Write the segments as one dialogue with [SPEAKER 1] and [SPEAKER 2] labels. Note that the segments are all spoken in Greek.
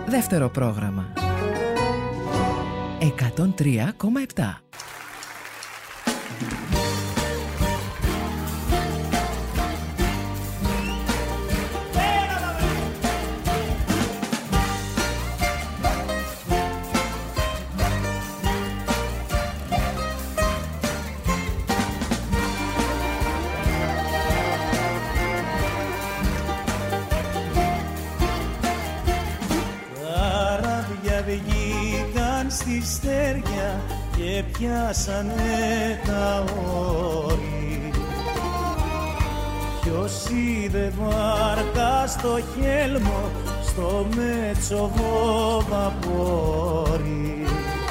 [SPEAKER 1] Δεύτερο πρόγραμμα 103,7.
[SPEAKER 2] Στη στέρια και πιάσανε τα όρη. Ποιος είδε βάρκα στο χέλμο, στο μέτσοβο βαπόρι.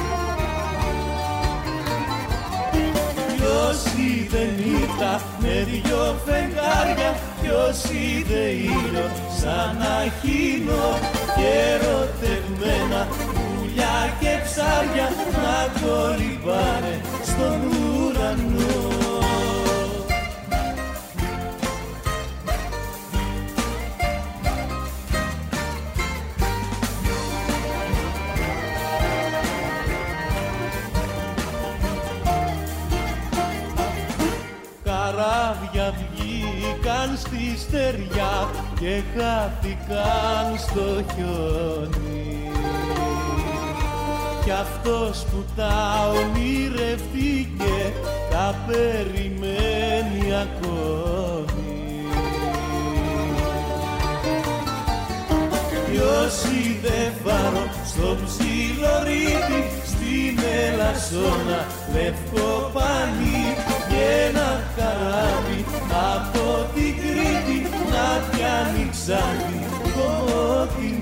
[SPEAKER 2] Ποιος είδε νύχτα με δυο φεγγάρια, ποιος είδε ήλιο σαν αχίνο και ερωτευμένα και ψάρια να κολυμπάνε στον ουρανό. Καράβια βγήκαν στη στεριά και χάθηκαν στο χιόνι. Κι αυτός που τα ονειρευτήκε τα περιμένει ακόμη. Ποιος είδε φάρο στο ψιλορίδι, στην Ελασσόνα λευκό πανί και ένα καράβι από την Κρήτη να πιάνει ξάντι κομμωτινή.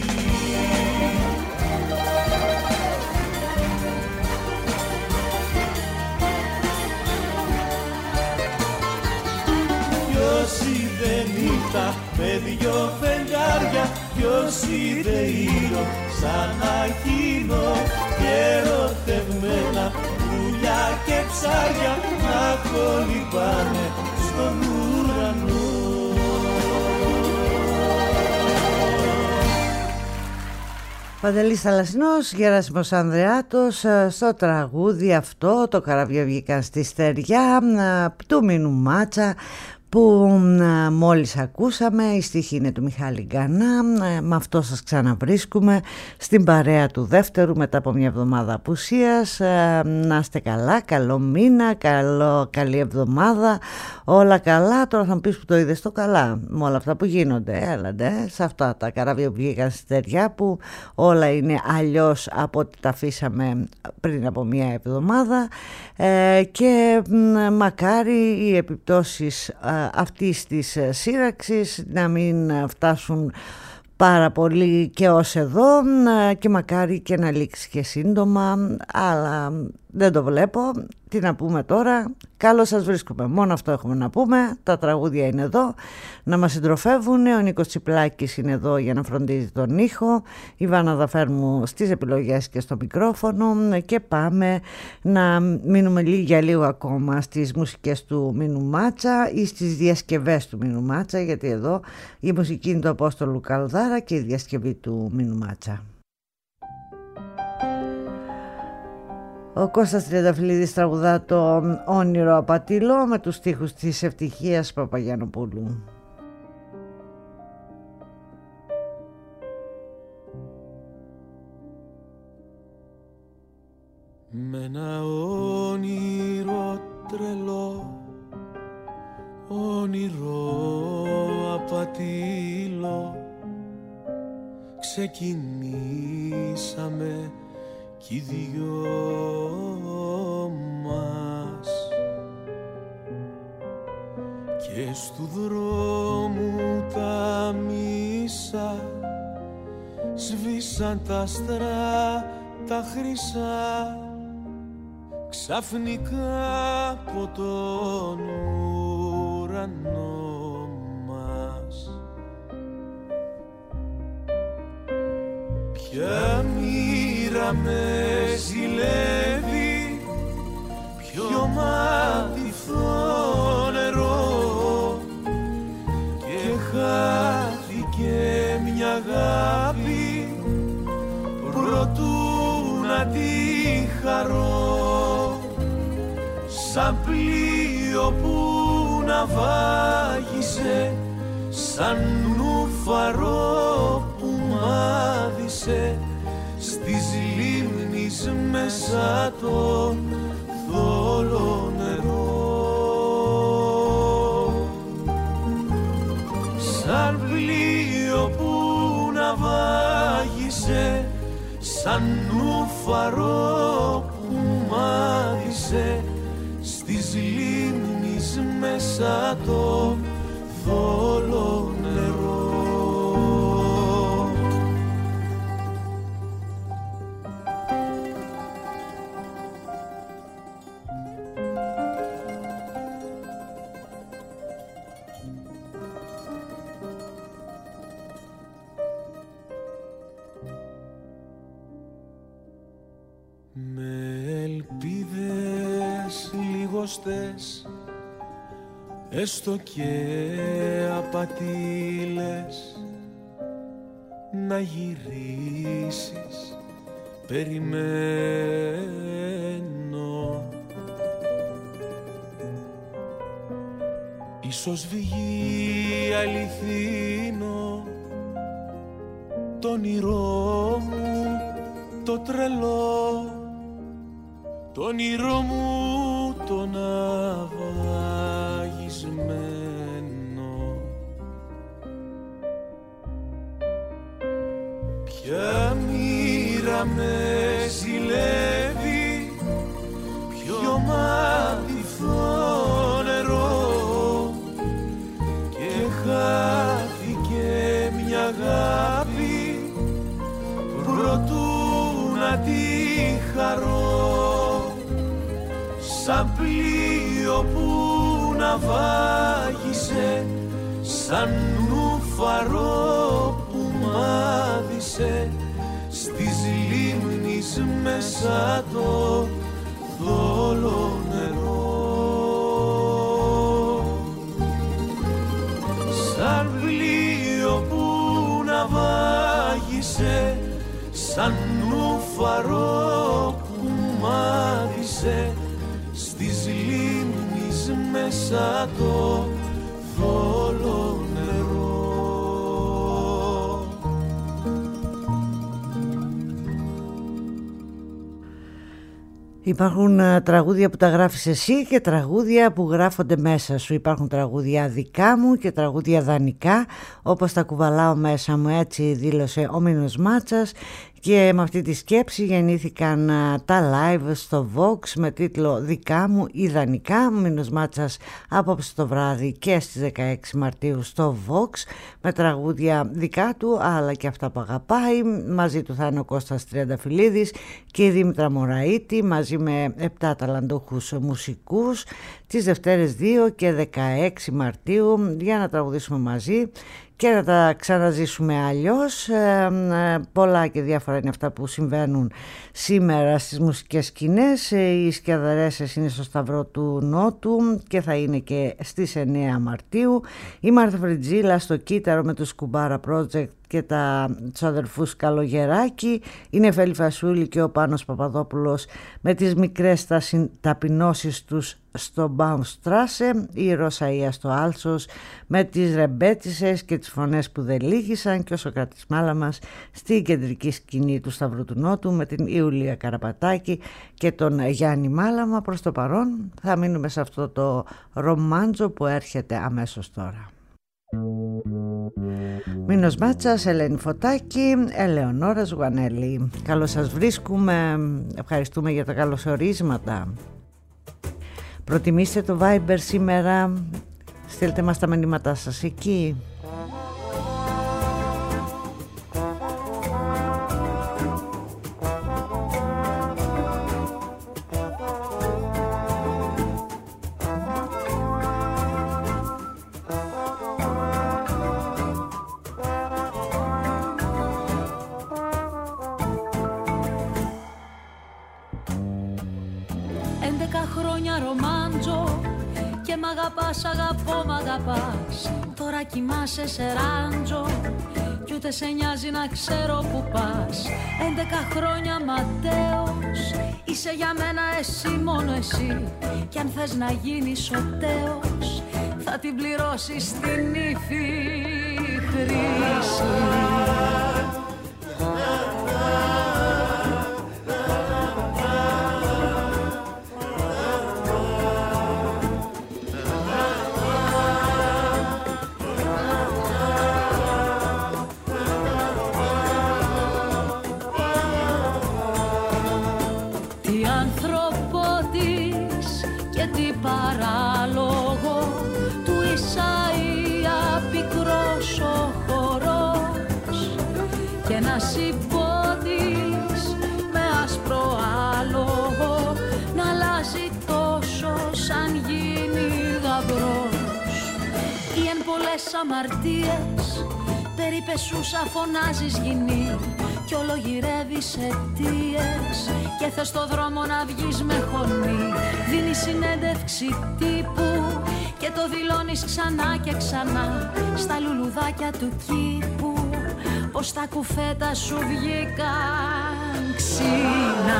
[SPEAKER 2] Ποιος είδε νύχτα με δυο φεγγάρια, ποιος είδε ήλιο σαν αχίνο και ερωτευμένα πουλιά και ψάρια να κολυμπάνε στον ουρανό.
[SPEAKER 3] Παντελής Θαλασσινός, Γεράσιμος Ανδρεάτος, στο τραγούδι αυτό, το καράβια βγήκαν στη στεριά του Μίνου Μάτσα, που μόλις ακούσαμε. Η στίχη είναι του Μιχάλη Γκανά. Με αυτό σας ξαναβρίσκουμε στην παρέα του δεύτερου μετά από μια εβδομάδα απουσίας. Να είστε καλά, καλό μήνα, καλή εβδομάδα, όλα καλά. Τώρα θα μου πεις που το είδες το καλά με όλα αυτά που γίνονται. Έλαντε σε αυτά τα καράβια που βγήκαν στη στεριά, που όλα είναι αλλιώς από ό,τι τα αφήσαμε πριν από μια εβδομάδα, και μακάρι οι επιπτώσεις αυτής της σύραξης να μην φτάσουν πάρα πολύ και ως εδώ, και μακάρι και να λήξει και σύντομα, αλλά δεν το βλέπω. Τι να πούμε τώρα, καλώς σας βρίσκουμε, μόνο αυτό έχουμε να πούμε. Τα τραγούδια είναι εδώ να μας συντροφεύουν, ο Νίκος Τσιπλάκης είναι εδώ για να φροντίζει τον ήχο, η Βάνα Δαφέρμου στις επιλογές και στο μικρόφωνο, και πάμε να μείνουμε για λίγο ακόμα στις μουσικές του Μίνου Μάτσα ή στις διασκευές του Μίνου Μάτσα, γιατί εδώ η μουσική είναι του Απόστολου Καλδάρα και η διασκευή του Μίνου Μάτσα. Ο Κώστας Τριανταφυλλίδης τραγουδά το Όνειρο Απατήλο με τους στίχους της Ευτυχίας Παπαγιαννοπούλου.
[SPEAKER 2] Με ένα όνειρο τρελό, όνειρο απατήλο, ξεκινήσαμε κι οι δυο μας, και στου δρόμου τα μίσα σβήσαν τα άστρα τα χρυσά, ξαφνικά από τον ουρανό μας. Ποια μοίρα με ζηλεύει, ποιο μάτι φθό νερό, και χάθηκε μια αγάπη προτού να τη χαρώ, σαν πλοίο που ναυάγησε, σαν νουφαρό που μάδισε στις λίμνης μέσα το θόλο νερό. Σαν πλοίο που ναυάγησε, σαν νουφαρό που μάδισε στις λίμνης μέσα το θόλο νερό. Με ελπίδες λιγοστές, έστω και απατήλες, να γυρίσεις περιμένω. Ίσως βγει αληθινό το όνειρό μου το τρελό, το όνειρό μου το ναυαγισμένο. Ποια μοίρα με ζηλεύει, ποιο μάτιθο νερό, και χάθηκε μια αγάπη προτού να τη χαρώ, σαν πλοίο που ναυάγησε, σαν νουφαρό που μάδισε στις λίμνης μέσα το θόλο νερό. Σαν πλοίο που ναυάγησε, σαν νουφαρό που μάδισε στις λίμνης μέσα το θόλο νερό.
[SPEAKER 3] Υπάρχουν τραγούδια που τα γράφεις εσύ και τραγούδια που γράφονται μέσα σου. Υπάρχουν τραγούδια δικά μου και τραγούδια δανεικά, όπως τα κουβαλάω μέσα μου, έτσι δήλωσε ο Μίνος Μάτσας. Και με αυτή τη σκέψη γεννήθηκαν τα live στο Vox με τίτλο «Δικά μου ιδανικά». Μίνος Μάτσας απόψε το βράδυ και στις 16 Μαρτίου στο Vox με τραγούδια δικά του αλλά και αυτά που αγαπάει. Μαζί του θα είναι ο Κώστας Τριανταφυλλίδης και η Δήμητρα Μωραΐτη μαζί με 7 ταλαντούχους μουσικούς τις Δευτέρες 2 και 16 Μαρτίου για να τραγουδήσουμε μαζί και να τα ξαναζήσουμε αλλιώς. Πολλά και διάφορα είναι αυτά που συμβαίνουν σήμερα στις μουσικές σκηνές. Οι Σκιαδαρέσες είναι στο Σταυρό του Νότου και θα είναι και στις 9 Μαρτίου. Η Μάρθα Φριτζίλα στο κύτταρο με το Σκουμπάρα Project και τους αδερφούς Καλογεράκη. Είναι Φέλη Φασούλη και ο Πάνος Παπαδόπουλος με τις μικρές ταπεινώσεις τους στο Baumstrasse, η Ρωσαΐα στο Άλσος με τις Ρεμπέτσισες και τις φωνές που δεν λύγησαν και ο Σοκράτης Μάλαμας στην κεντρική σκηνή του Σταυρού του Νότου με την Ιουλία Καραπατάκη και τον Γιάννη Μάλαμα. Προς το παρόν θα μείνουμε σε αυτό το ρομάντζο που έρχεται αμέσως τώρα. Μίνος Μάτσας, Ελένη Φωτάκη, Ελεονόρα Ζουγανέλη. Καλώς σας βρίσκουμε, ευχαριστούμε για τα καλωσορίσματα. Προτιμήστε το Viber σήμερα, στείλτε μας τα μηνύματά σας εκεί.
[SPEAKER 4] Αγαπάς, αγαπώ, μ' αγαπάς. Τώρα κοιμάσαι σε ράντζο κι ούτε σε νοιάζει να ξέρω που πας. 11 χρόνια ματέος, είσαι για μένα εσύ, μόνο εσύ. Κι αν θες να γίνεις ο τέος, θα την πληρώσεις την ύφη χρήση. Παράλογο του Ισαΐα πικρός ο χορός και ένας υπότης με άσπρο άλογο να αλλάζει τόσο σαν γίνει γαμπρός. Ή εν πολλές αμαρτίες περιπεσούσα φωνάζεις γυνή κι όλο γυρεύεις αιτίες και θες στο δρόμο να βγεις με χωνή. Δίνεις συνέντευξη τύπου και το δηλώνεις ξανά και ξανά στα λουλουδάκια του κήπου πως τα κουφέτα σου βγήκαν ξύνα.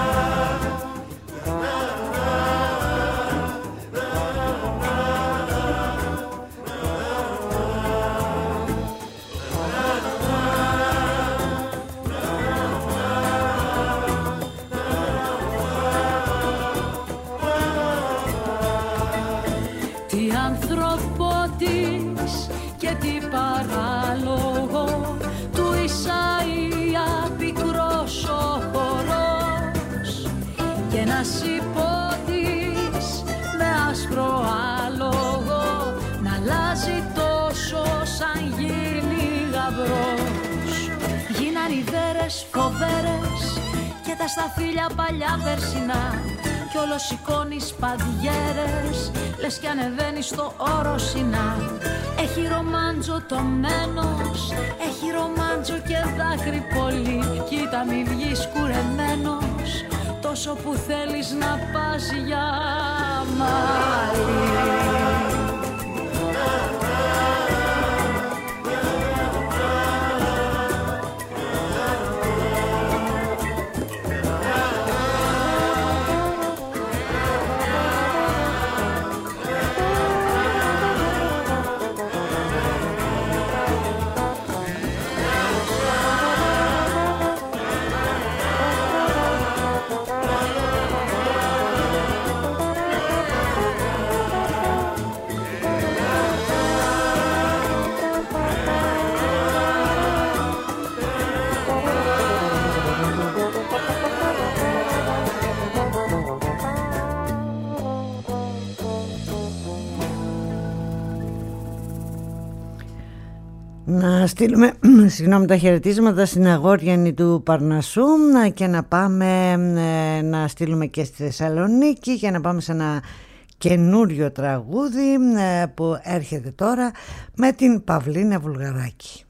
[SPEAKER 4] Και τι παράλογο του Ισαΐα πικρός ο χορός και ένας υπότης με άσπρο άλογο να αλλάζει τόσο σαν γίνει γαμπρός. Γίναν ιδέρες φοβέρες και τα σταφύλια παλιά περσινά κι όλο σηκώνεις παδιέρες λες κι ανεβαίνεις στο όρο Σινά. Έχει ρομάντζο το μένος, έχει ρομάντζο και δάκρυ πολύ. Κοίτα μη βγεις κουρεμένος, τόσο που θέλεις να πας για μάλι.
[SPEAKER 3] Να στείλουμε τα χαιρετίσματα στην Αγόριανη του Παρνασσού και να πάμε να στείλουμε και στη Θεσσαλονίκη και να πάμε σε ένα καινούριο τραγούδι που έρχεται τώρα με την Παυλίνα Βουλγαράκη.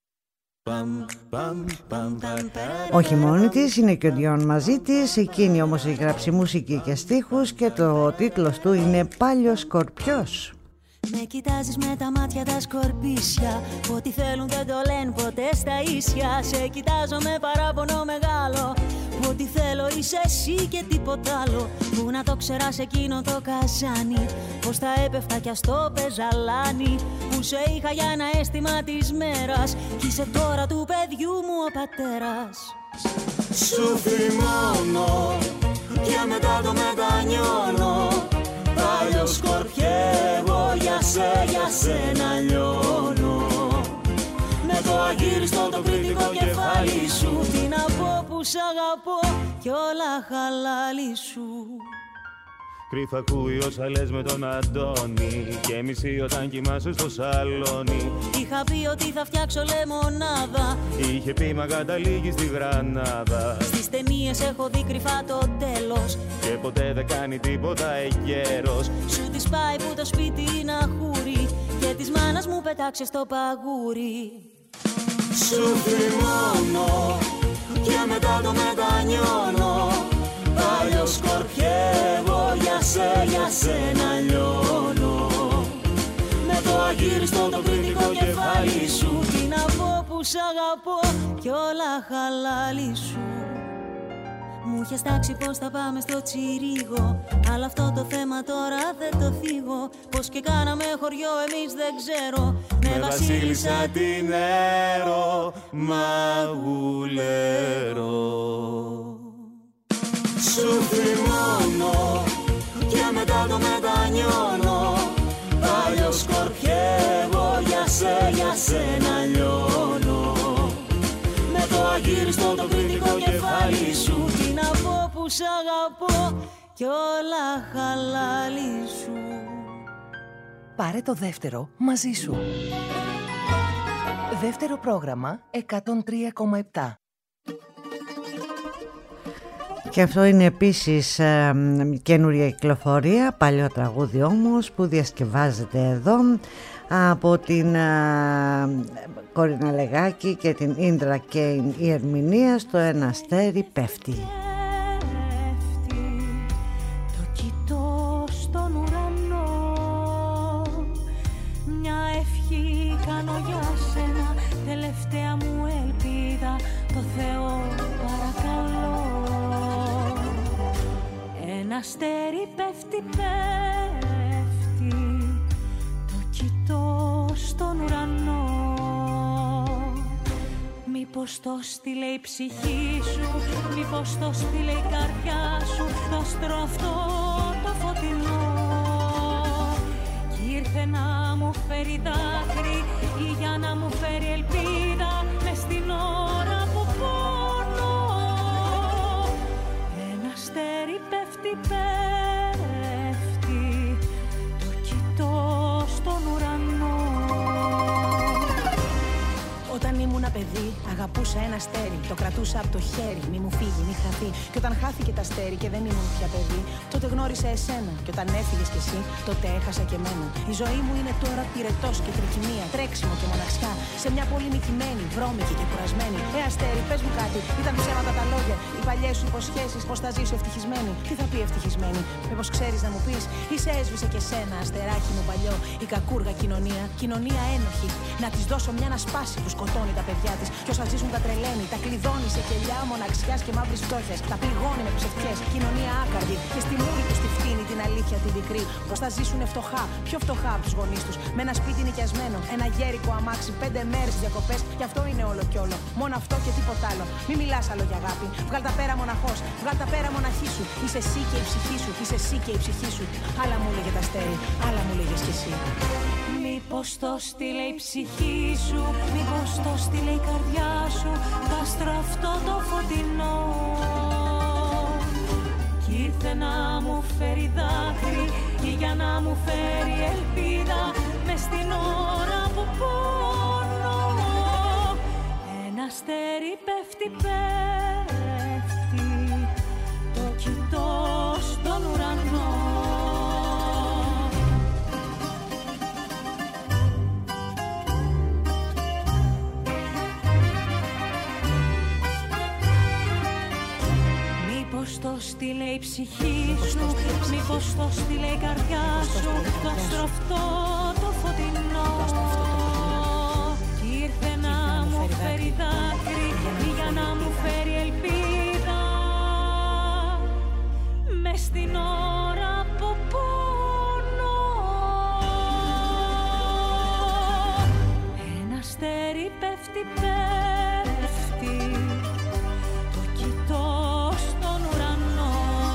[SPEAKER 3] Όχι μόνη της, είναι και ο Διόν μαζί της. Εκείνη όμως έχει γράψει μουσική και στίχους και το τίτλος του είναι «Πάλιος Σκορπιός».
[SPEAKER 5] Με κοιτάζεις με τα μάτια τα σκορπίσια, ό,τι θέλουν δεν το λένε ποτέ στα ίσια. Σε κοιτάζω με παράπονο μεγάλο, που ό,τι θέλω είσαι εσύ και τίποτα άλλο. Πού να το ξέρα σε εκείνο το καζάνι, πως θα έπεφτα κι ας το πεζαλάνι. Που σε είχα για ένα αίσθημα της μέρας κι είσαι τώρα του παιδιού μου ο πατέρας.
[SPEAKER 6] Σου θυμώνω και μετά το μετανιώνω. Πάλιο σκορπιέ, εγώ για σένα λιώνω. Με το αγύριστο το κριτικό κεφάλι σου,
[SPEAKER 5] τι να πω που σ' αγαπώ κι όλα χαλάλι σου.
[SPEAKER 2] Κρύφα ακούει όσα λες με τον Αντώνη και μισή όταν κοιμάσαι στο σαλόνι.
[SPEAKER 5] Είχα πει ότι θα φτιάξω λεμονάδα,
[SPEAKER 2] είχε πει μα καταλήγει στη Γρανάδα.
[SPEAKER 5] Στις ταινίες έχω δει κρυφά το τέλος
[SPEAKER 2] και ποτέ δεν κάνει τίποτα εγκαίρος.
[SPEAKER 5] Σου της πάει που το σπίτι είναι αχούρι και της μάνας μου πετάξε στο παγούρι.
[SPEAKER 6] Σου θυμώνω και μετά το μετανιώνω. Πάλιο σκορπιέ, εγώ για σένα λιώνω. Με το αγύριστο το κριτικό κεφάλι σου,
[SPEAKER 5] τι να πω που σ' σ' αγαπώ κι όλα χαλάλι σου. Μου είχες τάξει πως θα πάμε στο Τσιρίγο, αλλά αυτό το θέμα τώρα δεν το θίγω. Πως και κάναμε χωριό εμείς δεν ξέρω.
[SPEAKER 2] Με βασίλισσα την Έρο μαγουλέρω. Σου θυμώνω και μετά το μετανιώνω. Παλιό σκορπιεύω για σένα λιώνω. Με το αγύριστο το κριτικό κεφάλι σου.
[SPEAKER 5] Τι να πω που σ' αγαπώ κι όλα χαλάλι σου.
[SPEAKER 1] Πάρε το δεύτερο μαζί σου. Δεύτερο πρόγραμμα 103,7.
[SPEAKER 3] Και αυτό είναι επίσης καινούρια κυκλοφορία, παλιό τραγούδι όμως που διασκευάζεται εδώ από την Κορίνα Λεγάκη και την Ίντρα Κέιν η ερμηνεία στο Ένα αστέρι πέφτει.
[SPEAKER 4] Το κοιτώ στον ουρανό, μια ευχή κάνω για σένα, τελευταία μου ελπίδα, το Θεό παρακαλώ. Ένα αστέρι πέφτει, πέφτει, το κοιτώ στον ουρανό. Μήπως το στείλε η ψυχή σου, μήπως το στείλε η καρδιά σου, το άστρο αυτό το φωτεινό. Κι ήρθε να μου φέρει δάκρυ ή για να μου φέρει ελπίδα μες στην ώρα που πονώ. Ένα αστέρι πέφτει, πέφτει, το κοιτώ στον ουρανό.
[SPEAKER 7] Όταν ήμουν παιδί, αγαπούσα ένα αστέρι. Το κρατούσα από το χέρι, μη μου φύγει, μη χαθεί. Και όταν χάθηκε τα αστέρι και δεν ήμουν πια παιδί, τότε γνώρισα εσένα. Και όταν έφυγες κι εσύ, τότε έχασα και εμένα. Η ζωή μου είναι τώρα πυρετός και τρικυμία, τρέξιμο και μοναξιά. Σε μια πόλη νικημένη, βρώμικη και κουρασμένη. Αστέρι, πες μου κάτι, ήταν ψέματα τα λόγια. Οι παλιές σου υποσχέσεις, πως θα ζήσω ευτυχισμένη. Τι θα πει ευτυχισμένη, μήπως ξέρεις να μου πεις, ή σε έσβησε και σένα, αστεράκι μου παλιό. Η κακούργα κοινωνία, κοινωνία ένοχη. Να της δώσω μια να σπάσει που σκοτώνει τα παιδιά της. Κι όσα ζήσουν τα τρελαίνει, τα κλειδώνει σε κελιά μοναξιάς και μαύρης φτώχειας. Τα πληγώνει με ψευτιές, κοινωνία άκαρδη. Και στη μούρη τους τη φτύνει την αλήθεια την πικρή. Πως θα ζήσουν φτωχά, πιο φτωχά από τους γονείς τους. Με ένα σπίτι νοικιασμένο, ένα γέρικο αμάξι, 5 μέρες διακοπές. Γι' αυτό είναι όλο κι όλο. Μόνο αυτό και τίποτα άλλο. Μη μιλάς άλλο για αγάπη. Βγάλ τα πέρα μοναχός, βγάλ τα πέρα μοναχή σου. Είσαι εσύ και η ψυχή σου, είσαι εσύ και η ψυχή σου. Άλλα μου λέγε τα αστέρι, άλλα μου λέγες κι εσύ.
[SPEAKER 4] Μήπως το στείλε η ψυχή σου, μήπως το στείλε η καρδιά σου, το άστρο αυτό το φωτεινό. Κι ήρθε να μου φέρει δάκρυ ή για να μου φέρει ελπίδα μες στην ώρα που πονώ. Ένα αστέρι πέφτει, πέφτει, το κοιτώ στον ουρανό. Μήπως το στείλε η ψυχή σου, μήπως το στείλε η καρδιά σου, το άστρο αυτό το φωτεινό. Κι ήρθε να μου φέρει δάκρυ ή για να μου φέρει ελπίδα μες στην ώρα που πονώ. Ένα αστέρι πέφτει, πέφτει, το κοιτώ στον ουρανό.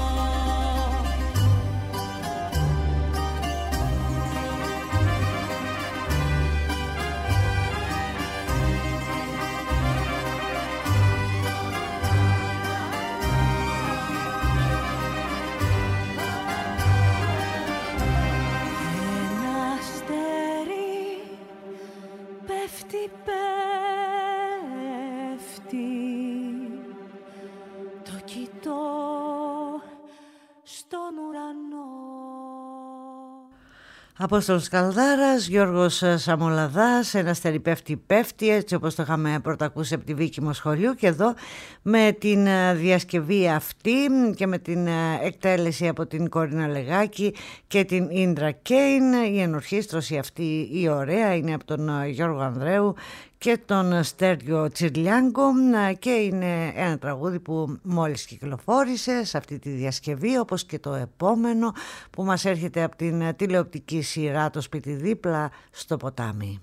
[SPEAKER 4] Ένα αστέρι πέφτει, πέφτει, το κοιτώ στον ουρανό.
[SPEAKER 3] Απόστολος Καλδάρας, Γιώργος Σαμολαδάς, Ένα αστέρι πέφτει, πέφτει, έτσι όπως το είχαμε πρώτα ακούσει από τη Βίκη Μοσχολιού, και εδώ με την διασκευή αυτή και με την εκτέλεση από την Κορίνα Λεγάκη και την Ίντρα Κέιν. Η ενορχήστρωση αυτή η ωραία είναι από τον Γιώργο Ανδρέου και τον Στέργιο Τσιρλιάγκο, και είναι ένα τραγούδι που μόλις κυκλοφόρησε σε αυτή τη διασκευή, όπως και το επόμενο που μας έρχεται από την τηλεοπτική σειρά «Το σπίτι δίπλα στο ποτάμι».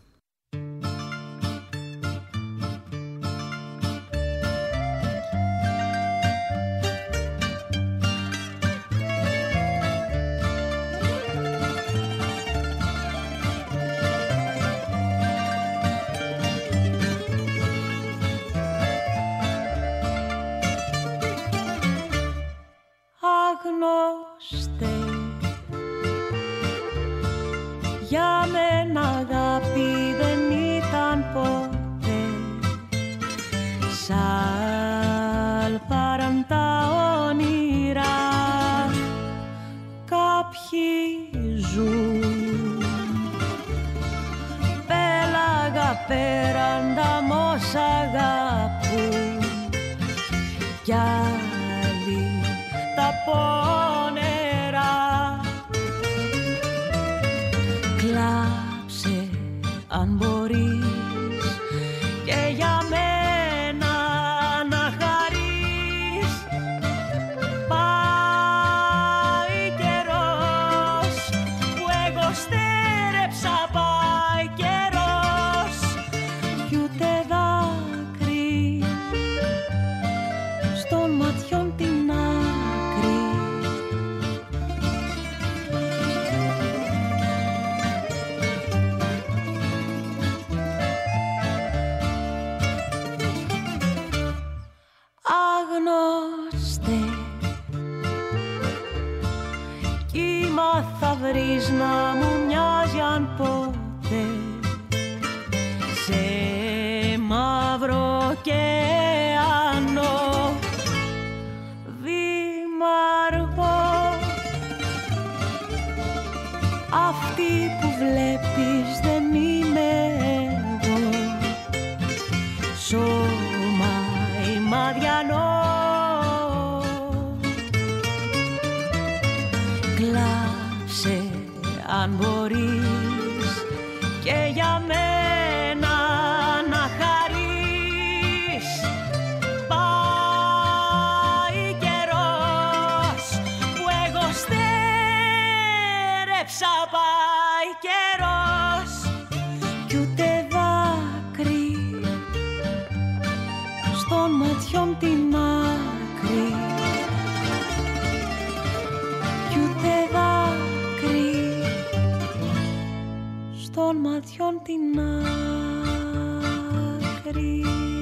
[SPEAKER 8] Άγνωστε, για μένα αγάπη δεν ήταν ποτέ, σαλπάραν τα όνειρα, κάποιοι ζουν, πέλαγα πέραν τα μόσα αγαπούν, κι άλλοι τα πόνερα. Κλάψε αν μπορείς και για μένα να χαρείς. Πάει καιρός που εγώ στέρεψα, πάει καιρός κι ούτε δάκρυ στον ματιών την άκρη. Άγνωστε, κύμα θα βρεις να μου μοιάζει αν ποτέ, σε μαύρο ωκεανό, βήμα αργό. Αυτή που βλέπεις δεν είμαι εγώ, σώμα ημαδιανό. Κλάψε αν μπορείς και για μένα να χαρείς. Πάει καιρός που εγώ στέρεψα, πάει καιρός κι ούτε δάκρυ στον ματιών την άκρη, κι ούτε δάκρυ στον ματιών την άκρη.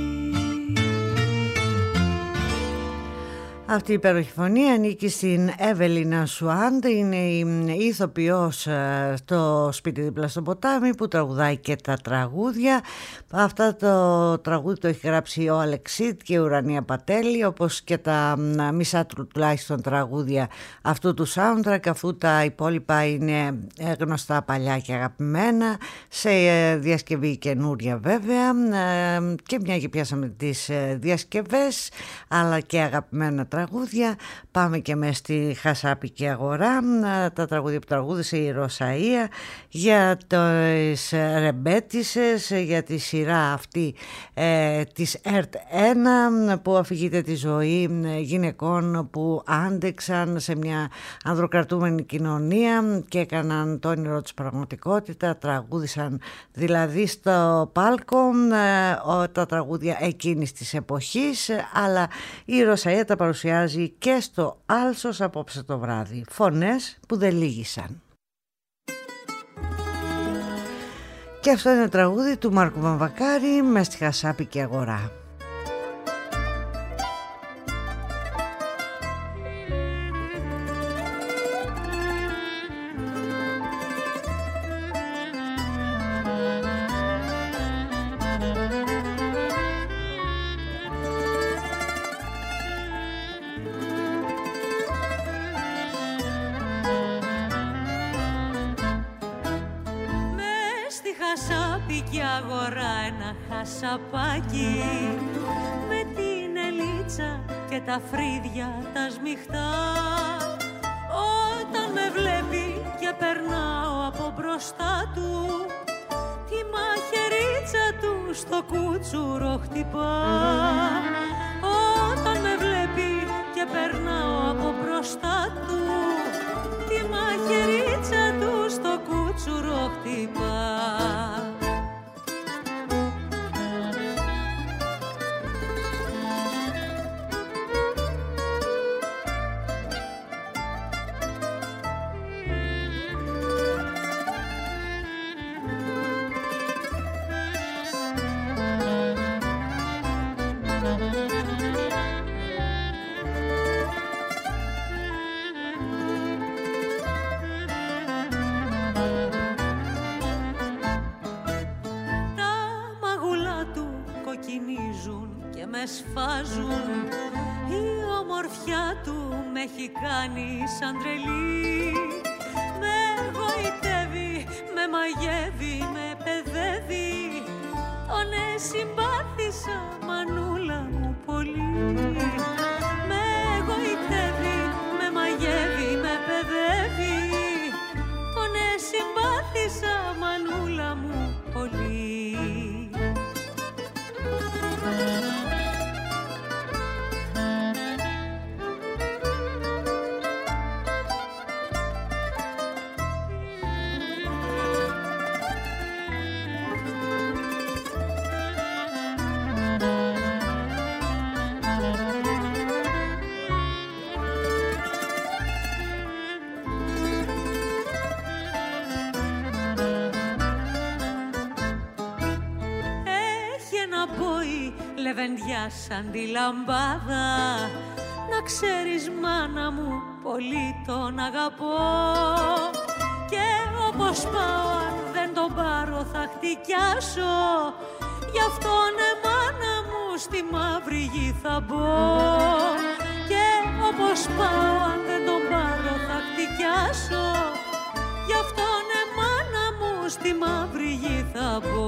[SPEAKER 3] Αυτή η υπέροχη φωνή ανήκει στην Εύελινα Σουάντ, είναι η ηθοποιός στο σπίτι δίπλα στο ποτάμι που τραγουδάει και τα τραγούδια. Αυτά το τραγούδι το έχει γράψει ο Αλεξίτ και η Ουρανία Πατέλη, όπως και τα μισά τουλάχιστον τραγούδια αυτού του soundtrack, αφού τα υπόλοιπα είναι γνωστά παλιά και αγαπημένα, σε διασκευή καινούρια βέβαια, και μια και πιάσαμε τις διασκευές αλλά και αγαπημένα τραγούδια, πάμε και μέσα στη Χασάπικη Αγορά, τα τραγούδια που τραγούδισε η Ρωσαΐα για τις ρεμπέτισσες, για τη σειρά αυτή της ΕΡΤ1 που αφηγείται τη ζωή γυναικών που άντεξαν σε μια ανδροκρατούμενη κοινωνία και έκαναν το όνειρο της πραγματικότητα, τραγούδισαν δηλαδή στο πάλκο τα τραγούδια εκείνης της εποχής, αλλά η Ρωσαΐα τα παρουσιάζει και στο Άλσος απόψε το βράδυ. Φωνές που δεν λύγησαν. Και αυτό είναι το τραγούδι του Μάρκου Βαμβακάρη μες στη Χασάπικη Αγορά.
[SPEAKER 8] Αγορά ένα χασαπάκι με την ελίτσα και τα φρύδια τα σμιχτά. Όταν με βλέπει και περνάω από μπροστά του, τη μαχαιρίτσα του στο κούτσουρο χτυπά. Όταν με βλέπει και περνάω από μπροστά του, τη μαχαιρίτσα του στο κούτσουρο χτυπά. Με σφάζουν, η ομορφιά του με έχει κάνει σαν τρελή. Με γοητεύει, με μαγεύει, με παιδεύει. Τον συμπάθησα, μανούλα μου, πολύ. Με γοητεύει, με μαγεύει, με παιδεύει. Τον συμπάθησα, μανούλα μου, πολύ. Λεβεντιά σαν τη λαμπάδα. Να ξέρεις, μάνα μου, πολύ τον αγαπώ. Και όπως πάω, αν δεν τον πάρω θα χτυκιάσω. Γι' αυτό ναι, μάνα μου, στη μαύρη γη θα μπω. Και όπως πάω, αν δεν τον πάρω θα χτυκιάσω. Γι' αυτό ναι, μάνα μου, στη μαύρη γη θα μπω.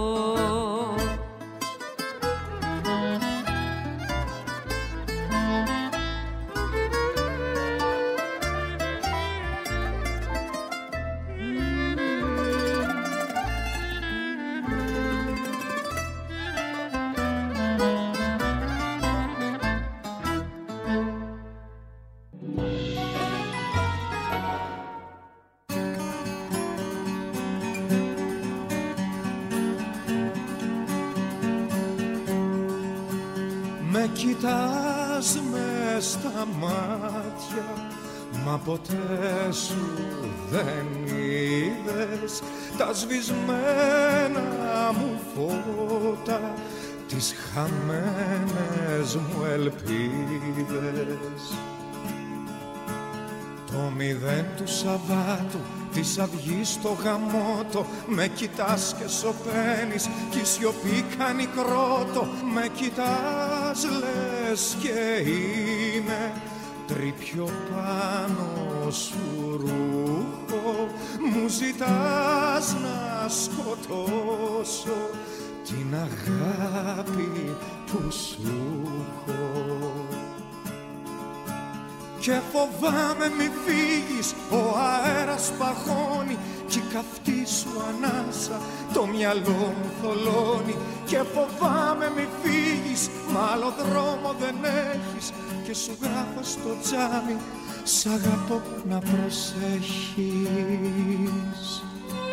[SPEAKER 9] Με κοιτάς μες στα μάτια, μα ποτέ σου δεν είδες τα σβησμένα μου φώτα, τις χαμένες μου ελπίδες. Το μηδέν του Σαββάτου, της αυγής στο γαμότο, με κοιτάς και σωπαίνεις κι η σιωπή κάνει κρότο. Με κοιτάς λες και είναι τρίπιο πάνω σου ρούχο. Μου ζητάς να σκοτώσω την αγάπη που σου έχω. Και φοβάμαι μη φύγεις, ο αέρας παγώνει κι η καυτή σου ανάσα το μυαλό μου θολώνει. Και φοβάμαι μη φύγεις, μ' άλλο δρόμο δεν έχεις και σου γράφω στο τζάμι σ' αγαπώ να προσέχεις.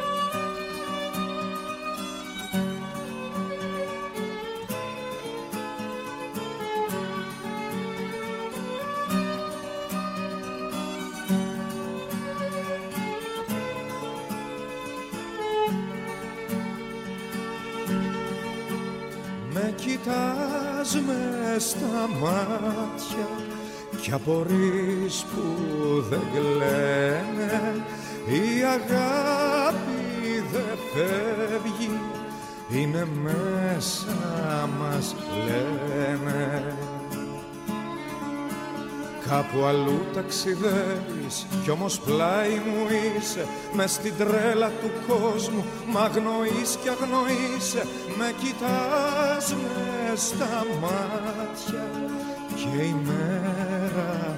[SPEAKER 9] Με κοιτάς μες στα μάτια κι απορείς που δεν κλαίνε. Η αγάπη δεν φεύγει, είναι μέσα μας λένε. Κάπου αλλού ταξιδεύεις κι όμως πλάι μου είσαι. Μες στην τρέλα του κόσμου μ' αγνοείς κι αγνοείσαι. Με κοιτάς μες στα μάτια και η μέρα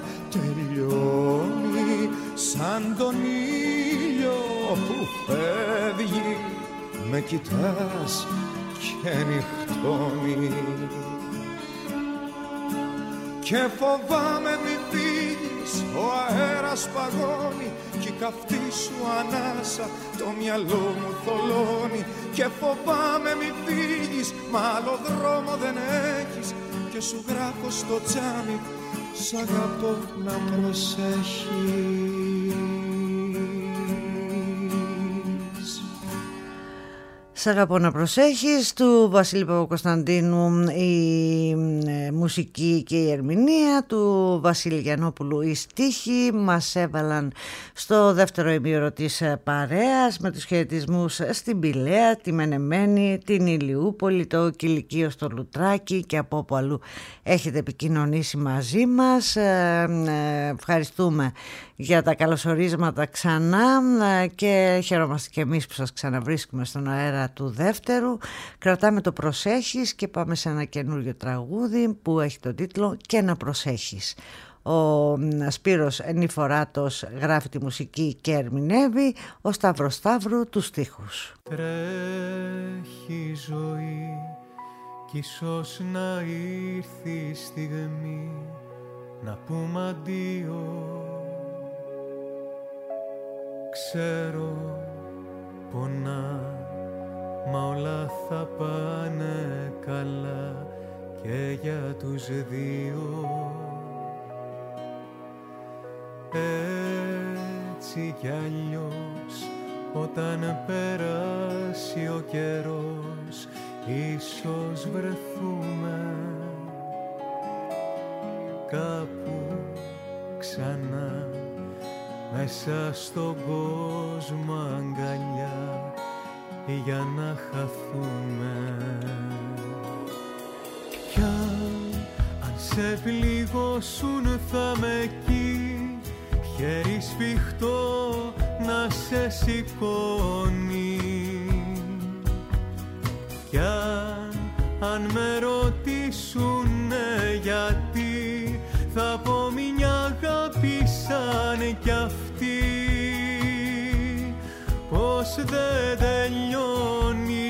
[SPEAKER 9] τελειώνει σαν τον ήλιο που φεύγει με κοιτάς και νυχτώνει. Και φοβάμαι μη φύγεις, ο αέρας παγώνει κι η καυτή σου ανάσα το μυαλό μου θολώνει. Και φοβάμαι μη φύγεις, μα άλλο δρόμο δεν έχεις και σου γράφω στο τζάμι, σ' αγαπώ να προσέχεις.
[SPEAKER 3] Σ' αγαπώ να προσέχεις του Βασίλη Παπακοσταντίνου, η μουσική και η ερμηνεία του Βασίλη Γιαννόπουλου, οι στίχοι μας έβαλαν στο δεύτερο ημίωρο της παρέας με τους χαιρετισμούς στην Πηλαία, τη Μενεμένη, την Ηλιούπολη, το Κηλικείο στο Λουτράκι και από όπου αλλού έχετε επικοινωνήσει μαζί μας. Ευχαριστούμε για τα καλωσορίσματα ξανά και χαιρόμαστε και εμείς που σας ξαναβρίσκουμε στον αέρα του δεύτερου. Κρατάμε το προσέχεις και πάμε σε ένα καινούριο τραγούδι που έχει τον τίτλο «Και να προσέχεις». Ο Σπύρος Νηφοράτος γράφει τη μουσική και ερμηνεύει, ο Σταύρος Σταύρου τους στίχους.
[SPEAKER 10] Τρέχει η ζωή κι ίσως να ήρθε η στιγμή να πούμε αντίο. Ξέρω πονά, μα όλα θα πάνε καλά και για τους δύο. Έτσι κι αλλιώς όταν περάσει ο καιρός ίσως βρεθούμε κάπου ξανά μέσα στον κόσμο αγκαλιά για να χαθούμε. Κι αν σε πληγώσουν θα με εκεί, χέρι σφιχτό να σε σηκώνει. Κι αν με ρωτήσουνε γιατί, θα πω μια αγάπη σαν κι αυτή, πως δεν τελειώνει.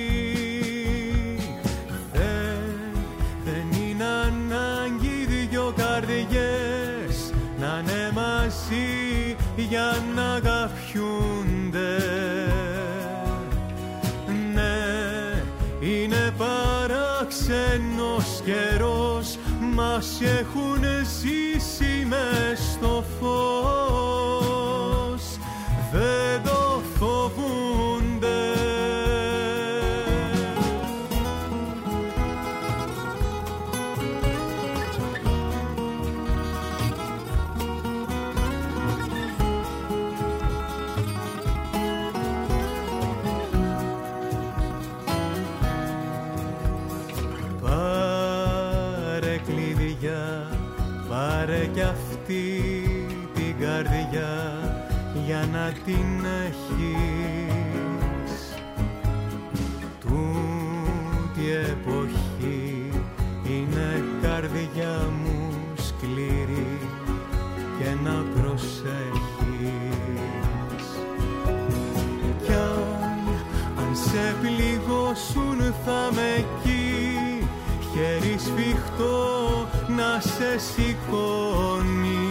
[SPEAKER 10] Δεν είναι ανάγκη δυο καρδιές να είναι μαζί για να αγαπιούνται. Ναι, είναι παράξενος καιρός, μας έχουν ζήσει μες στο φως, δεν το φοβούνται. Πάρε κλειδιά, πάρε κι αυτή την καρδιά για να την έχεις. Τούτη εποχή είναι καρδιά μου σκληρή και να προσέχεις. Κι αν σε πληγώσουν θα με εκεί, χέρι σφιχτό να σε σηκώνει.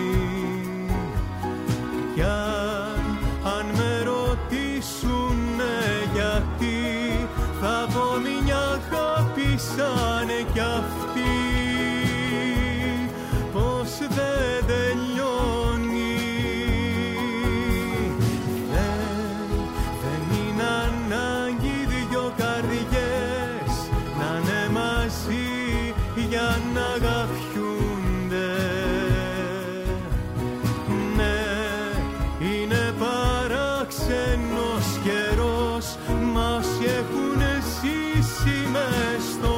[SPEAKER 10] Κι αν με ρωτήσουνε γιατί, θα πω μια αγάπη σαν κι αυτή, πως δεν τελειώνει. Δεν είναι ανάγκη δυο καρδιές να είναι μαζί για να αγαπιούνται. Ναι, είναι παράξενος καιρός, μας έχουν ζήσει μες στο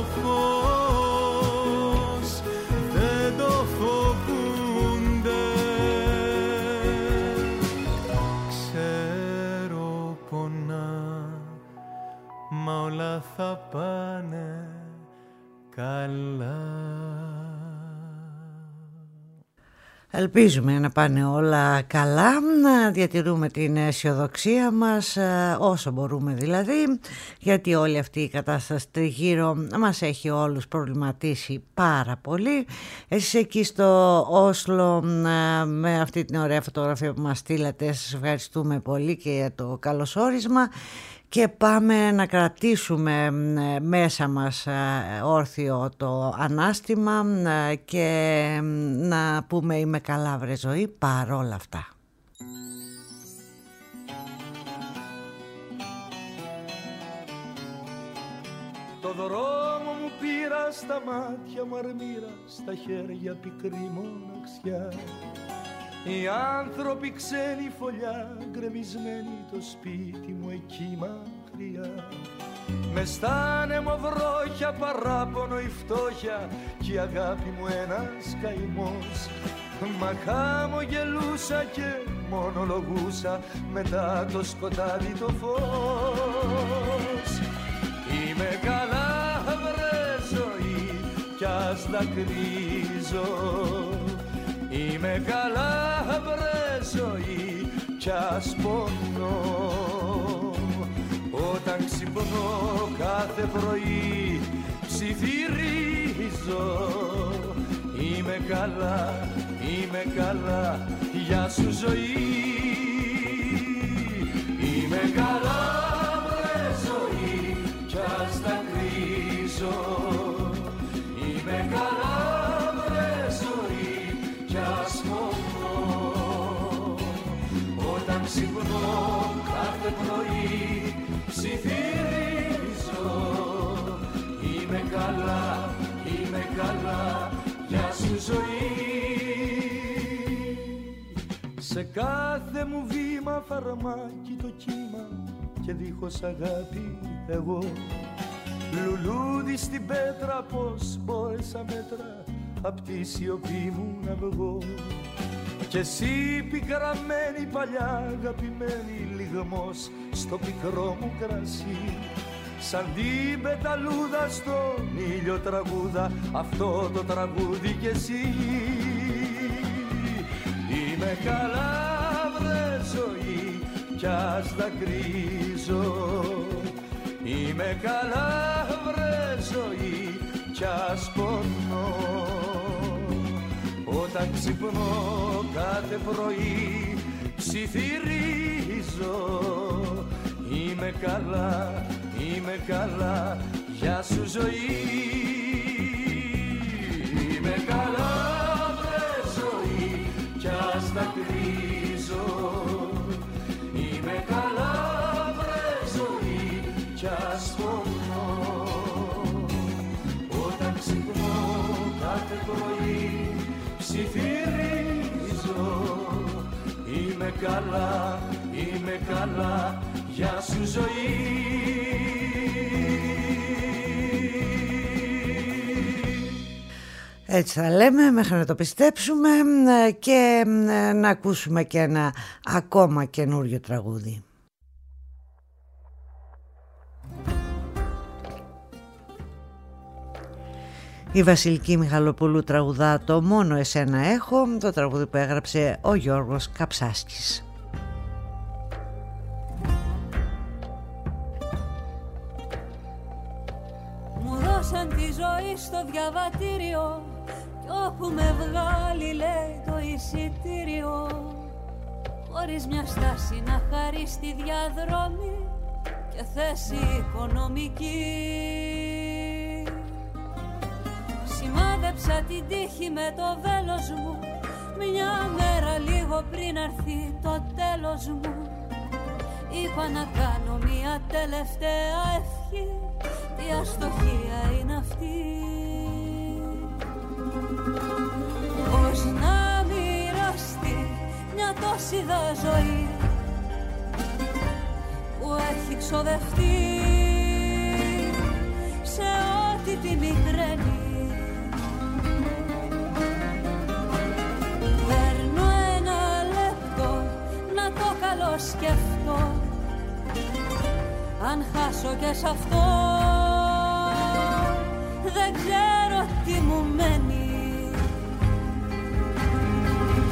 [SPEAKER 10] φως, δεν το φοβούνται. Ξέρω πονά, μα όλα θα πάνε καλά.
[SPEAKER 3] Ελπίζουμε να πάνε όλα καλά, να διατηρούμε την αισιοδοξία μας όσο μπορούμε δηλαδή, γιατί όλη αυτή η κατάσταση τριγύρω μας έχει όλους προβληματίσει πάρα πολύ. Εσείς εκεί στο Όσλο με αυτή την ωραία φωτογραφία που μας στείλατε, σας ευχαριστούμε πολύ και για το καλωσόρισμα. Και πάμε να κρατήσουμε μέσα μας όρθιο το ανάστημα και να πούμε είμαι καλά βρε ζωή παρόλα αυτά.
[SPEAKER 9] Το δρόμο μου πήρα στα μάτια μου αρμύρα, στα χέρια πικρή μοναξιά. Οι άνθρωποι ξένοι φωλιά, γκρεμισμένοι το σπίτι μου εκεί μακριά. Μες στα νεμοβρόχια παράπονο η φτώχεια κι η αγάπη μου ένας καημός. Μα χαμογελούσα και μονολογούσα μετά το σκοτάδι το φως. Είμαι καλά βρε ζωή κι ας δακρύζω. Είμαι καλά βρε ζωή κι ας πονώ. Όταν ξυπνώ κάθε πρωί ψιθυρίζω. Είμαι καλά, γεια σου ζωή. Είμαι καλά βρε ζωή κι ας δακρύζω. Είμαι καλά βρε ζωή κι ας πονώ. Όταν ξυπνώ κάθε πρωί ψιθυρίζω. Είμαι καλά, γεια σου ζωή. Σε κάθε μου βήμα φαρμάκι το κύμα και δίχως αγάπη εγώ. Λουλούδι στην πέτρα πως μπόρεσα μέτρα απ' τη σιωπή μου να βγω. Κι εσύ πικραμένη παλιά αγαπημένη λιγμός στο πικρό μου κρασί. Σαν την πεταλούδα στον ήλιο τραγούδα αυτό το τραγούδι κι εσύ. Είμαι καλά βρε ζωή κι ας δακρύζω. Είμαι καλά βρε ζωή κι ας πονώ. Όταν ξυπνώ κάθε πρωί ψιθυρίζω. Είμαι καλά, γεια σου ζωή. Είμαι καλά βρε ζωή κι ας δακρύζω. Είμαι καλά βρε ζωή κι ας πονώ. Όταν ξυπνώ κάθε πρωί ψιθυρίζω. Είμαι καλά, γεια σου ζωή.
[SPEAKER 3] Έτσι θα λέμε μέχρι να το πιστέψουμε και να ακούσουμε και ένα ακόμα καινούριο τραγούδι. Η Βασιλική Μιχαλοπούλου τραγουδά το «Μόνο εσένα έχω», το τραγούδι που έγραψε ο Γιώργος Καψάσκης.
[SPEAKER 8] Μου δώσαν τη ζωή στο διαβατήριο κι όπου με βγάλει λέει το εισιτήριο. Χωρίς μια στάση να χαρεί στη διαδρομή και θέση οικονομική. Σημάδεψα την τύχη με το βέλος μου μια μέρα λίγο πριν έρθει το τέλος μου. Είπα να κάνω μια τελευταία ευχή. Τι αστοχία είναι αυτή. Πώς να μοιραστεί μια τόση δα ζωή που έχει ξοδευτεί σε ό,τι τη μικραίνει. Παίρνω ένα λεπτό να το καλοσκεφτώ. Αν χάσω και σ' αυτό δεν ξέρω τι μου μένει.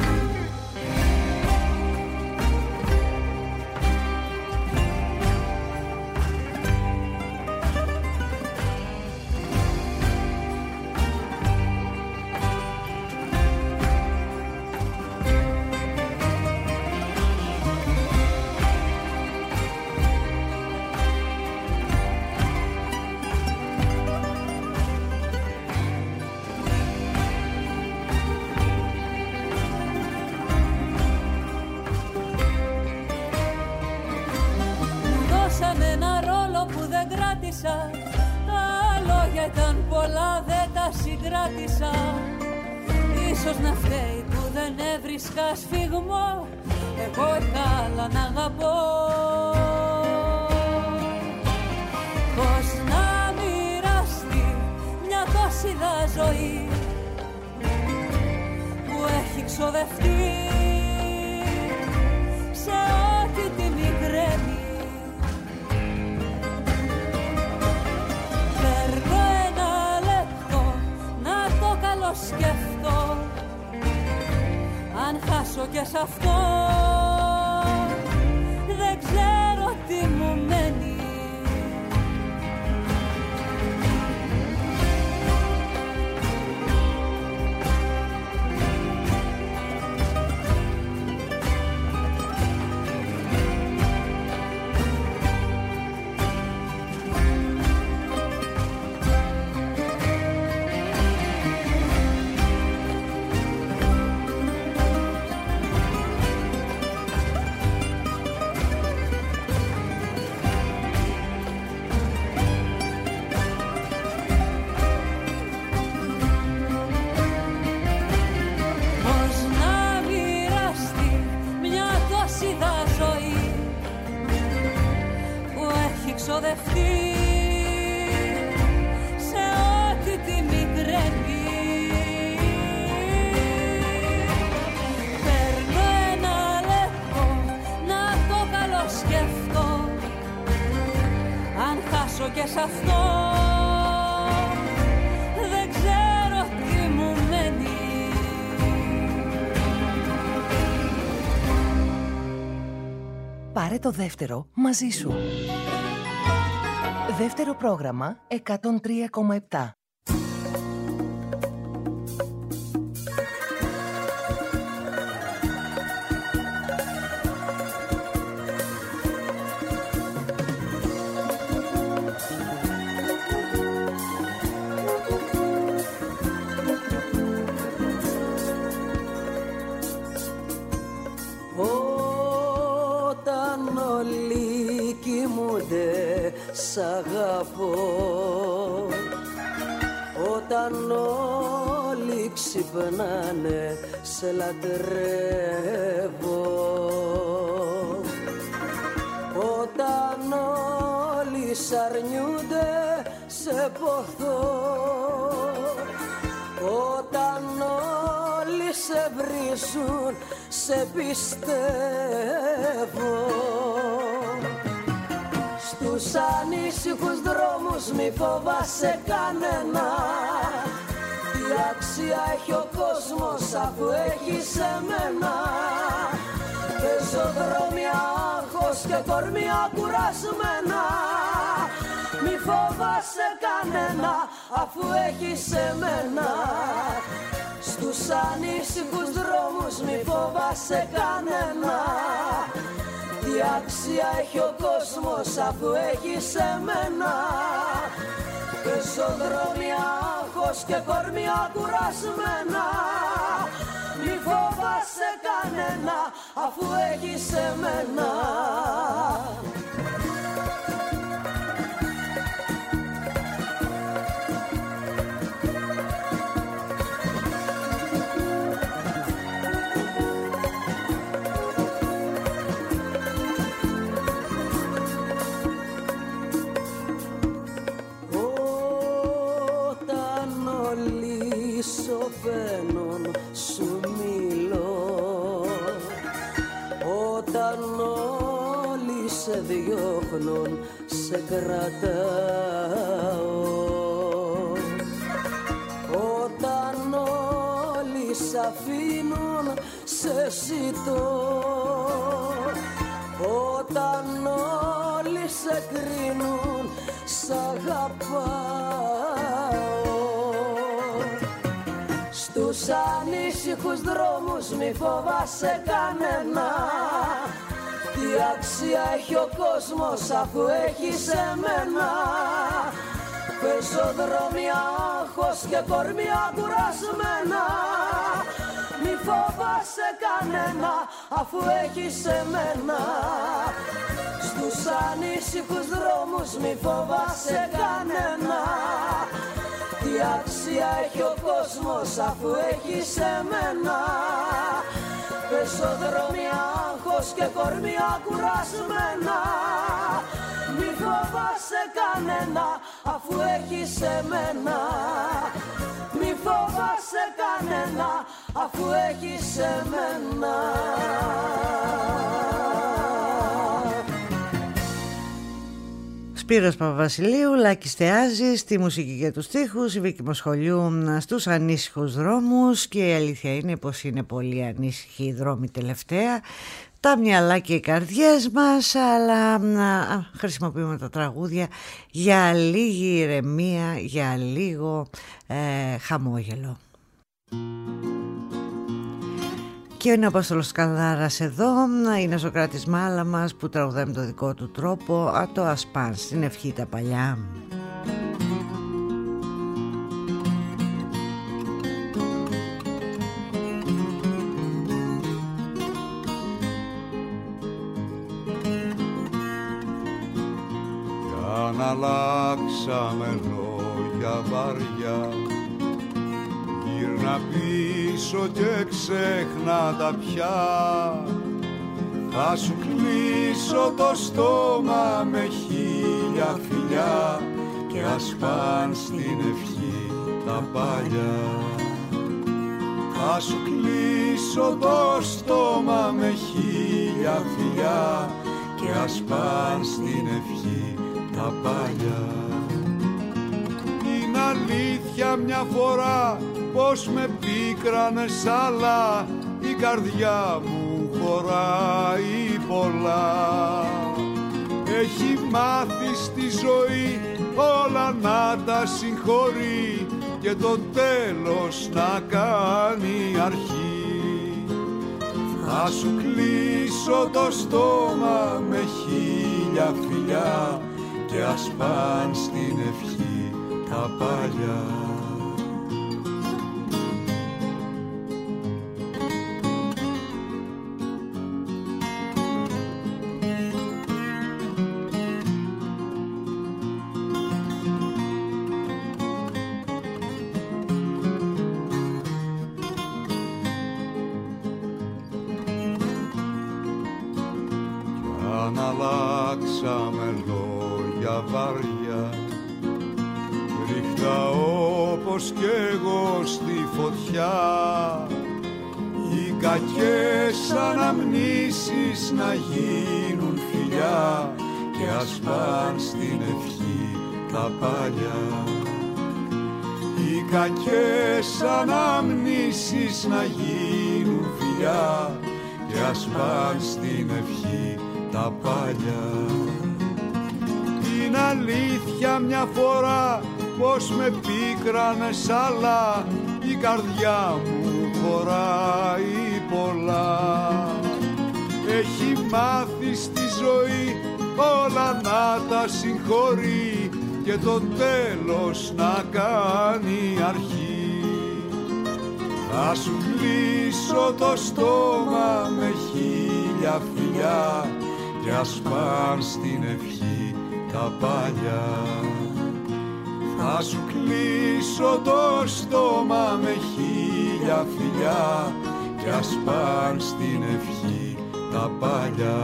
[SPEAKER 8] κράτησα. Τα λόγια ήταν πολλά, δεν τα συγκράτησα. Ίσως να φταίει που δεν έβρισκα σφιγμό. Εγώ ήθελα να αγαπώ. Πώς να μοιραστεί μια τόση δα ζωή που έχει ξοδευτεί σε ό,τι τη μικραίνει. Παίρνω ένα λεπτό να το καλοσκεφτώ. Αν χάσω και σ' αυτό δεν ξέρω τι μου μένει. Ξοδευτεί σε ό,τι τη μικραίνει. Παίρνω ένα λεπτό να το καλοσκεφτώ. Αν χάσω και σ' αυτό δεν ξέρω τι μου μένει.
[SPEAKER 1] Πάρε το δεύτερο μαζί σου. Δεύτερο πρόγραμμα 103,7.
[SPEAKER 11] Όταν όλοι κοιμούνται σ' αγαπώ, όταν όλοι ξυπνάνε σε λατρεύω, όταν όλοι σ' αρνιούνται σε ποθώ, όταν όλοι σε βρίζουν σε πιστεύω. Στους ανήσυχους δρόμους μη φοβάσαι κανένα. Τι αξία έχει ο κόσμος αφού έχει σε μένα. Πεζοδρόμια, άγχος και κορμιά κουρασμένα. Μη φοβάσαι κανένα αφού έχει σε μένα. Στους ανήσυχους δρόμους μη φοβάσαι κανένα. Τι αξία έχει ο κόσμος αφού έχει σε μένα. Πεζοδρόμια, άγχος και κορμιά κουρασμένα. Μη φοβάσαι κανένα αφού έχει σε μένα. Σωπαίνων σου μιλώ, όταν όλοι σε διώχνουν σε κρατάω, όταν όλοι σ' αφήνουν σε ζητώ, όταν όλοι σε κρίνουν σ' αγαπάω. Στους ανήσυχους δρόμους μη φοβάσαι κανένα. Τι αξία έχει ο κόσμος αφού έχει σε μένα. Πεζοδρόμια, άγχος και κορμιά κουρασμένα. Μη φοβάσαι κανένα αφού έχει σε μένα. στους ανήσυχους δρόμους μη φοβάσαι κανένα. Τι αξία έχει ο κόσμος αφού έχει σε μένα. Πεζοδρόμια, άγχος και κορμιά κουρασμένα. Μη φοβάσαι κανένα αφού έχει σε μένα. Μη φοβάσαι κανένα αφού έχει σε μένα.
[SPEAKER 3] Σπύρος Παπαβασιλείου, Λάκης Θεάζης, στη μουσική και τους στίχους, η Βίκη Μοσχολιού στους ανήσυχους δρόμους. Και η αλήθεια είναι πως είναι πολύ ανήσυχοι οι δρόμοι τελευταία, τα μυαλά και οι καρδιές μας, αλλά χρησιμοποιούμε τα τραγούδια για λίγη ηρεμία, για λίγο χαμόγελο. Και είναι ο Απόστολος Καλδάρας εδώ, είναι ο Σοκράτης Μάλαμας που τραγουδάει με το δικό του τρόπο το Ασπάν στην ευχή τα παλιά.
[SPEAKER 12] Κι αν αλλάξαμε λόγια βαριά, γύρνα πίσω και ξέχνα τα πια. Θα σου κλείσω το στόμα με 1000 φιλιά και ας παν στην ευχή τα παλιά. Θα σου κλείσω το στόμα με 1000 φιλιά και ας παν στην ευχή τα παλιά. Είναι αλήθεια μια φορά πως με πίκρανες, αλλά η καρδιά μου χωράει πολλά. Έχει μάθει στη ζωή όλα να τα συγχωρεί και το τέλος να κάνει αρχή. Θα σου κλείσω το στόμα με 1000 φιλιά και ας παν στην ευχή τα παλιά. Αλλάξαμε λόγια βαριά, ρίχτα όπως κι εγώ στη φωτιά. Οι κακές αναμνήσεις να γίνουν φιλιά και ας παν στην ευχή τα παλιά. Οι κακές αναμνήσεις να γίνουν φιλιά και ας παν στην ευχή τα παλιά. Είναι αλήθεια μια φορά πως με πίκρανες, αλλά η καρδιά μου χωράει πολλά. Έχει μάθει στη ζωή όλα να τα συγχωρεί και το τέλος να κάνει αρχή. Θα σου κλείσω το στόμα με 1000 φιλιά και ας παν στην ευχή τα παλιά. Θα σου κλείσω το στόμα με 1000 φιλιά και ας παν στην ευχή τα παλιά.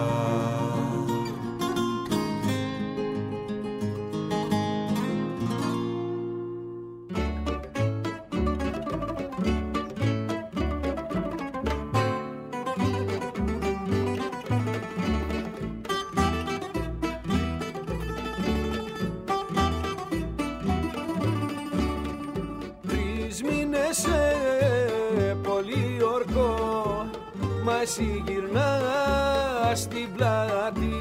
[SPEAKER 13] Εσύ γυρνάς στην πλάτη,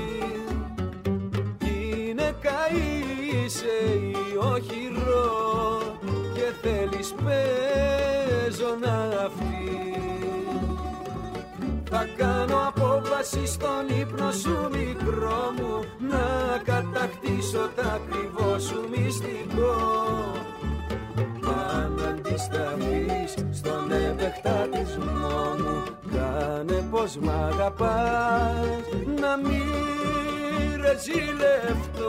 [SPEAKER 13] είναι καΐσε ή οχυρό και θέλεις παίζω ναυτί. Θα κάνω απόβαση στον ύπνο σου μικρό μου, να κατακτήσω τα ακριβό σου μυστικό. Αν αντισταθείς στον επεκτατισμό μου, κάνε πως μ' αγαπάς, να μην ρε ζηλευτώ.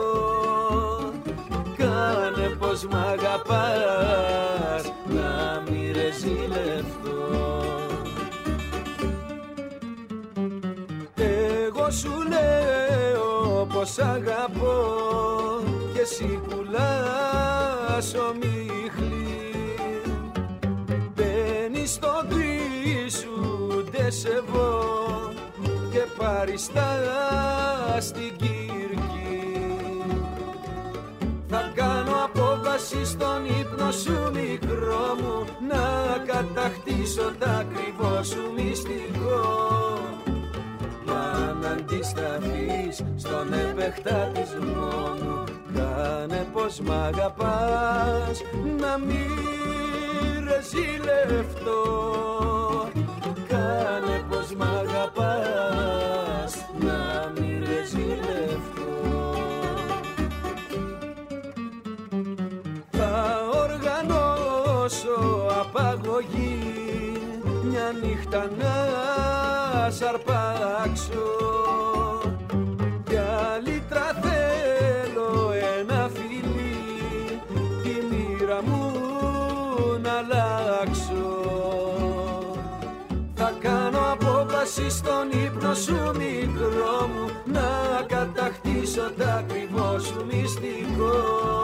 [SPEAKER 13] Κάνε πως μ' αγαπάς, να μη ρε ζηλευτώ. Εγώ σου λέω πως αγαπώ και εσύ πουλάς ομίχλη. Μπαίνεις στο ντρί σου ντε σε βώ και παριστά στην Κύρκη. Θα κάνω απόβαση στον ύπνο σου μικρό μου, να κατακτήσω τ' ακριβό σου μυστικό. Αν αντισταθείς στον επεκτατισμό μου, κάνε πως μ' αγαπάς, να μη ρε ζηλευτώ. Κάνε πως μ' αγαπάς, να μη ρε ζηλευτώ. Θα οργανώσω απαγωγή, μια νύχτα να σ' αρπάξω. Για λίτρα θέλω ένα φιλί, τη μοίρα μου να αλλάξω. Θα κάνω απόβαση στον ύπνο σου μικρό μου, να κατακτήσω τ' ακριβό σου μυστικό.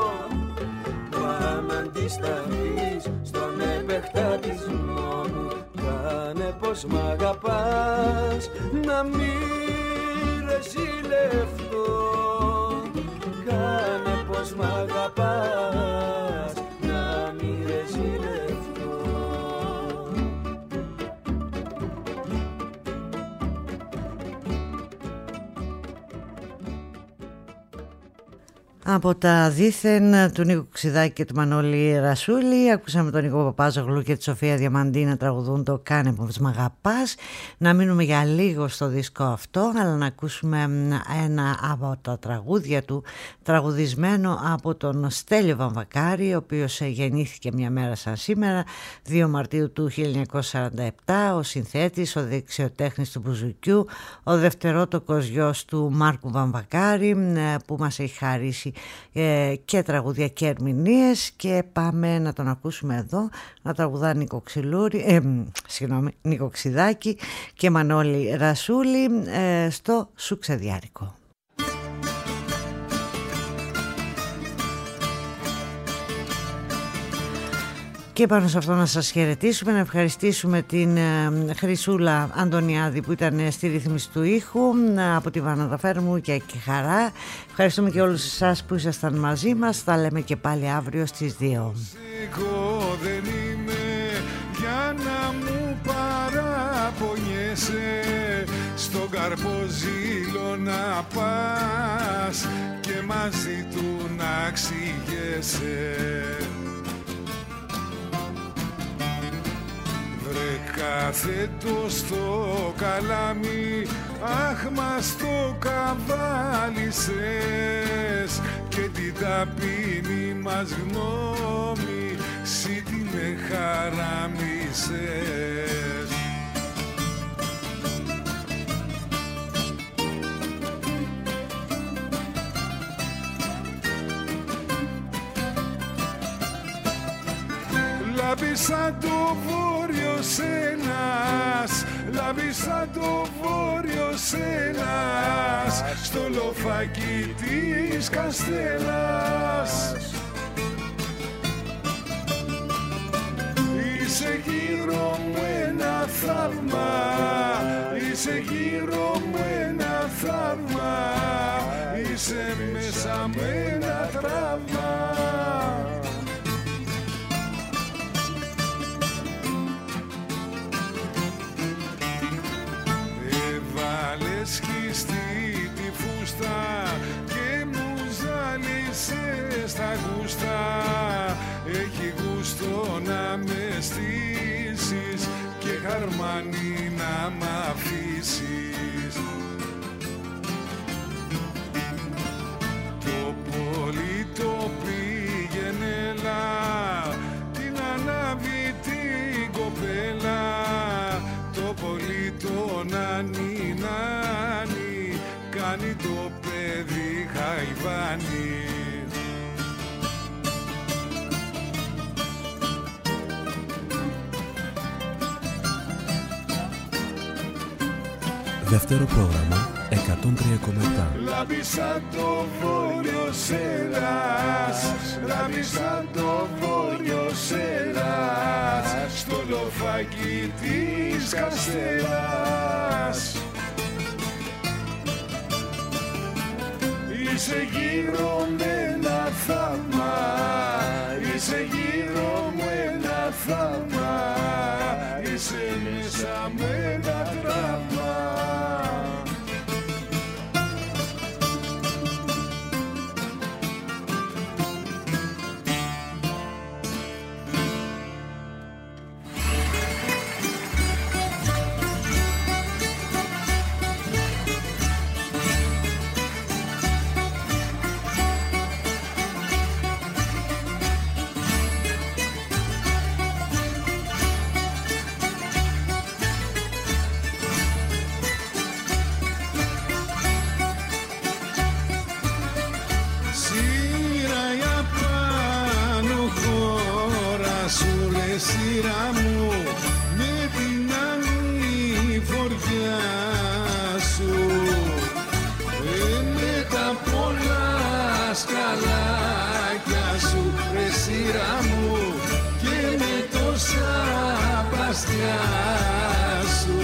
[SPEAKER 13] Αν αντισταθείς στον επεκτατισμό μου, κάνε πως μ' αγαπάς, να μη ρε ζηλευτώ. Κάνε πως μ' αγαπάς, να μη ρε ζηλευτώ.
[SPEAKER 3] Από τα δήθεν του Νίκο Ξιδάκη και του Μανώλη Ρασούλη ακούσαμε τον Νίκο Παπάζογλου και τη Σοφία Διαμαντή να τραγουδούν το «Κάνε πως μ' αγαπάς». Να μείνουμε για λίγο στο δίσκο αυτό, αλλά να ακούσουμε ένα από τα τραγούδια του, τραγουδισμένο από τον Στέλιο Βαμβακάρη, ο οποίος γεννήθηκε μια μέρα σαν σήμερα, 2 Μαρτίου του 1947, ο συνθέτης, ο δεξιοτέχνης του μπουζουκιού, ο δευτερότοκος γιος του Μάρκου Βαμβακάρη, που μας έχει χαρίσει και τραγούδια και ερμηνείες. Και πάμε να τον ακούσουμε εδώ να τραγουδά Νίκο Ξιδάκη και Μανώλη Ρασούλη στο Σουξεδιάρικο. Και πάνω σε αυτό να σας χαιρετήσουμε, να ευχαριστήσουμε την Χρυσούλα Αντωνιάδη που ήταν στη ρύθμιση του ήχου, από τη Βάννα Φέρμου και Χαρά. Ευχαριστούμε και όλους εσάς που ήσασταν μαζί μας. Θα λέμε και πάλι αύριο στις 2.
[SPEAKER 12] Εγώ δεν είμαι για να μου παραπονιέσαι, στον καρποζήλο να πας και μαζί του να ξηγέσαι. Κάθετο στο καλάμι, αχ μας το καβάλισες και την ταπεινή μας γνώμη συ την χαράμισες. Λάμπει σαν το βόρειος ένας, λάμπει σαν το βόρειος ένας, στο λοφάκι της Καστέλας. Είσαι γύρω μου ένα θαύμα, είσαι γύρω μου ένα θαύμα, είσαι μέσα με ένα τραύμα. Σχιστή τη φούστα και μου ζάλισε στα γούστα. Έχει γούστο να με στήσεις και χαρμάνι να μ' αφήσεις. Το πολύ το πήγαινε έλα, την ανάβει την κοπέλα. Το πολύ το νάνι κάνει το παιδί ταβάνι.
[SPEAKER 14] Δεύτερο πρόγραμμα 103,7.
[SPEAKER 12] Λάμπει σαν το βόρειο σέρας, λάμπει σαν το βόρειο σέρας, στο λοφάκι της Καστέλας. Είσαι γύρω μου ένα θαύμα, είσαι γύρω μου ένα θαύμα, είσαι μέσα μου ένα τραύμα. Σειρά μου με την ανηφοριά σου, με τα πολλά σκαλάκια σου, ρε σειρά μου, και με τόσα παστιά σου.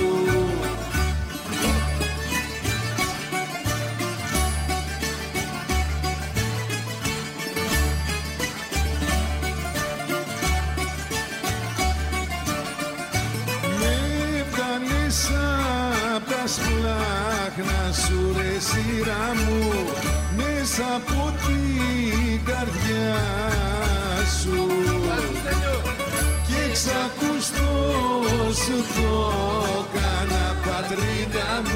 [SPEAKER 12] Σπλάχνα σου ρε σειρά μου, μέσα από την καρδιά σου, και ξακουστό σου το κάνα πατρίδα